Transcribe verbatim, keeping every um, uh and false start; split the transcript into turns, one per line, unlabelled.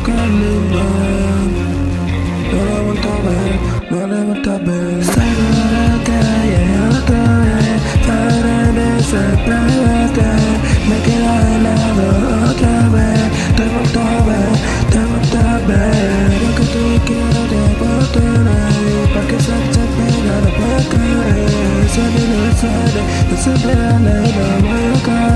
qué lindo. No la he vuelto a ver, no la he vuelto a ver. Salgo a la calle otra vez para desesperarte. Me quedo helado otra vez. Te he vuelto a ver, te he vuelto a ver. Lo que tú quieres te puedo tener. Pa' que se te pega no puede caer. Sale, no sale, no se vea, no voy a caer.